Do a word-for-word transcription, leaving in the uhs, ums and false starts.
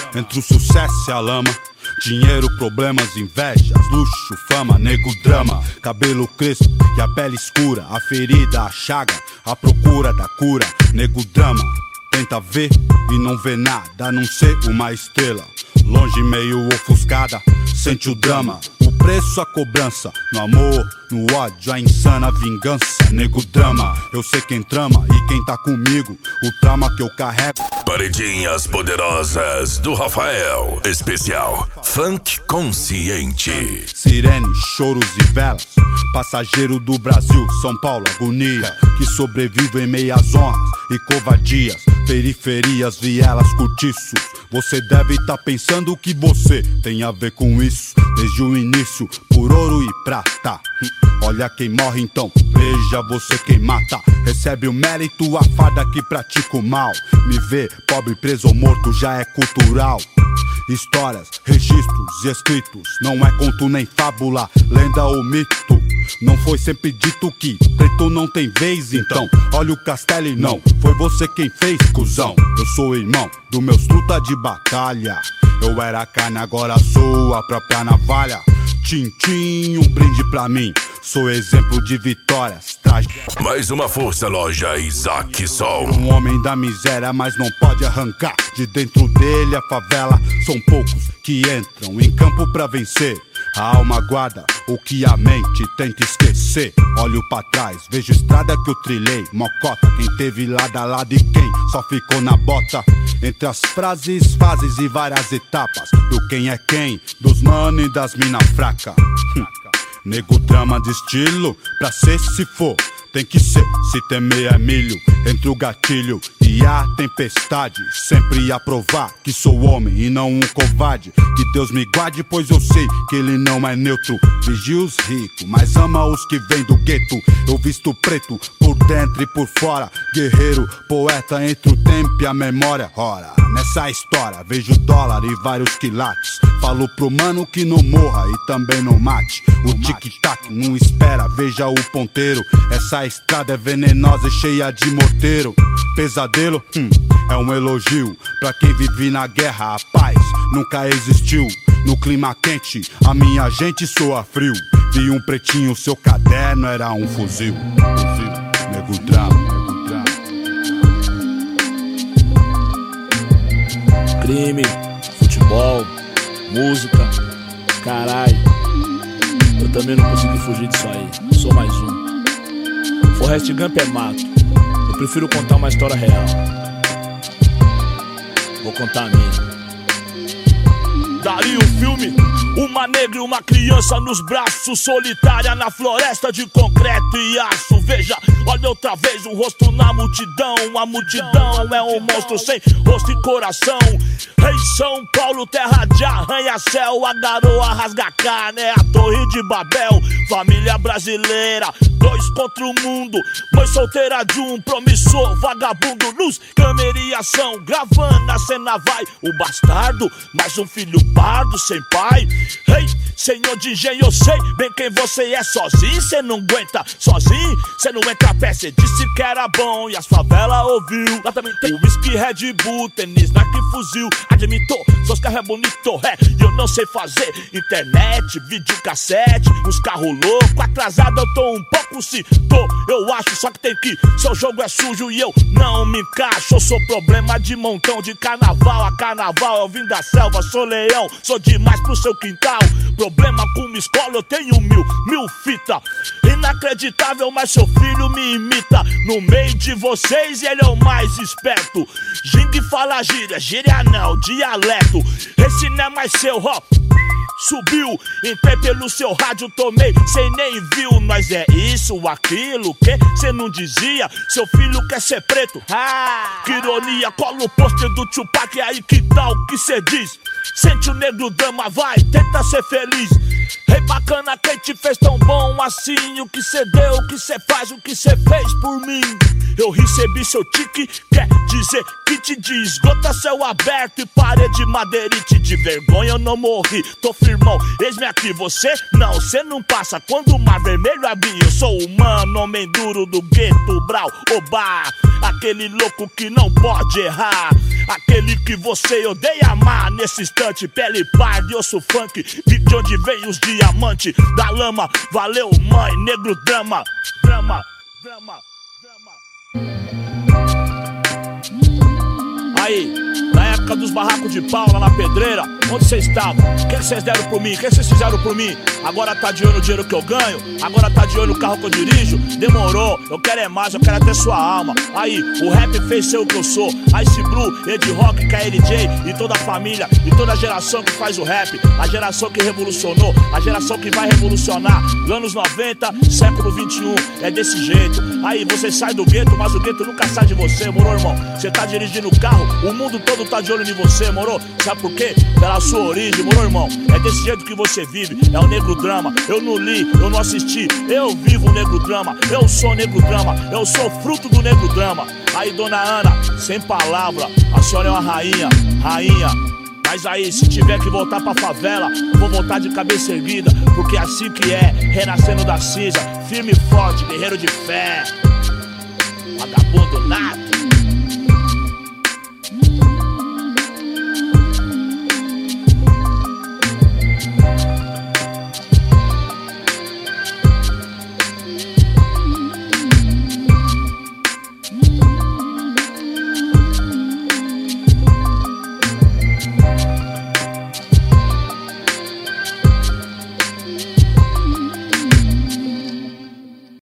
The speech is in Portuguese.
entre o sucesso e a lama. Dinheiro, problemas, invejas, luxo, fama, nego drama. Cabelo crespo e a pele escura, a ferida, a chaga, a procura da cura. Nego drama, tenta ver e não vê nada, a não ser uma estrela longe, meio ofuscada, sente o drama. O preço, a cobrança, no amor, no ódio, a insana vingança. Nego drama, eu sei quem trama e quem tá comigo, o trauma que eu carrego. Paredinhas poderosas do Rafael, especial Funk Consciente. Sirene, choros e velas, passageiro do Brasil, São Paulo, agonia, que sobrevive em meias honras e covardias, periferias, vielas, cortiços. Você deve tá pensando que você tem a ver com isso, desde o início, por ouro e prata. Olha quem morre então, veja você quem mata. Recebe o mérito, a farda que pratica o mal. Me vê pobre, preso ou morto já é cultural. Histórias, registros e escritos, não é conto nem fábula, lenda ou mito. Não foi sempre dito que preto não tem vez, então olha o castelo e não foi você quem fez, cuzão. Eu sou irmão do meus truta de batalha. Eu era carne, agora sou a própria navalha. Tintim, um brinde pra mim, sou exemplo de vitórias. Traje... Mais uma força loja Isaac Sol. Um homem da miséria, mas não pode arrancar de dentro dele a favela. São poucos que entram em campo pra vencer. A alma guarda o que a mente tenta esquecer. Olho pra trás, vejo estrada que eu trilhei. Mocota, quem teve lado a lado e quem só ficou na bota. Entre as frases, fases e várias etapas, do quem é quem, dos mano e das mina fraca. Hum. Nego drama de estilo, pra ser se for, tem que ser, se temer é milho. Entre o gatilho e a tempestade, sempre a provar que sou homem e não um covarde. Que Deus me guarde, pois eu sei que ele não é neutro. Vigia os ricos, mas ama os que vêm do gueto. Eu visto preto, por dentro e por fora. Guerreiro, poeta entre o tempo e a memória. Ora, nessa história vejo dólar e vários quilates. Falo pro mano que não morra e também não mate. O tic-tac não espera, veja o ponteiro. Essa estrada é venenosa e cheia de morteiro. Pesadelo, hum, é um elogio pra quem vive na guerra. A paz nunca existiu. No clima quente, a minha gente soa frio. Vi um pretinho, seu caderno era um fuzil. Fuzil, nego drama, nego drama. Crime, futebol, música, caralho. Eu também não consegui fugir disso aí, sou mais um. Forrest Gump é mato, eu prefiro contar uma história real. Vou contar a minha. Daria um filme, uma negra e uma criança nos braços, solitária na floresta de concreto e aço. Veja, olha outra vez o rosto na multidão. A multidão é um monstro sem rosto e coração. Rei São Paulo, terra de arranha-céu. A garoa rasga carne, é a torre de Babel. Família brasileira, dois contra o mundo. Mãe solteira de um promissor vagabundo. Luz, câmera e ação, gravando a cena vai. O bastardo, mais um filho pardo sem pai. Ei, hey, senhor de engenho, eu sei bem quem você é. Sozinho cê não aguenta, sozinho cê não entra a pé. Cê disse que era bom e as favelas ouviu. Lá também tem whisky, Red Bull, tênis, Nike, fuzil. Admitou, seus carros é bonito, é, e eu não sei fazer internet, videocassete, uns carros loucos. Atrasado eu tô um pouco, se tô, eu acho. Só que tem que, seu jogo é sujo e eu não me encaixo. Eu sou problema de montão, de carnaval a carnaval. Eu vim da selva, sou leão, sou demais pro seu quintal. Problema com uma escola, eu tenho mil, mil fita. Inacreditável, mas seu filho me imita. No meio de vocês ele é o mais esperto. Ging fala gíria, gíria não, dialeto. Esse não é mais seu, ó. Subiu, entrei pelo seu rádio, tomei, cê nem viu. Nós é isso, aquilo, que cê não dizia. Seu filho quer ser preto, ah, que ironia. Cola o pôster do Tupac, aí que tal que cê diz? Sente o negro drama, vai, tenta ser feliz. Ei, bacana, quem te fez tão bom assim? O que cê deu, o que cê faz, o que cê fez por mim? Eu recebi seu tique, quer dizer que te diz gota, céu aberto e parede madeirite. De vergonha eu não morri, tô firmão, eis-me aqui. Você não, cê não passa quando o mar vermelho abrir. Eu sou humano, homem duro do gueto, brau, obá. Aquele louco que não pode errar, aquele que você odeia amar. Nesse instante, pele parda e osso funk, de onde vem os diamantes da lama. Valeu mãe, negro drama, drama, drama, drama. Aí, na época dos barracos de pau lá na pedreira, onde vocês estavam? O que vocês deram por mim? O que vocês fizeram por mim? Agora tá de olho no dinheiro que eu ganho? Agora tá de olho no carro que eu dirijo? Demorou, eu quero é mais, eu quero até sua alma. Aí, o rap fez ser o que eu sou. Ice Blue, Ed Rock, K L J e toda a família e toda a geração que faz o rap. A geração que revolucionou, a geração que vai revolucionar. Anos noventa, século vinte e um, é desse jeito. Aí, você sai do gueto, mas o gueto nunca sai de você, moro, irmão? Você tá dirigindo o carro, o mundo todo tá de olho em você, moro? Sabe por quê? Pela sua origem, moro, irmão? É desse jeito que você vive, é o negro drama. Eu não li, eu não assisti, eu vivo o negro drama. Eu sou negro drama, eu sou fruto do negro drama. Aí, dona Ana, sem palavra, a senhora é uma rainha, rainha. Mas aí, se tiver que voltar pra favela, vou voltar de cabeça erguida, porque é assim que é, renascendo da cinza, firme e forte, guerreiro de fé. Vagabundo nato.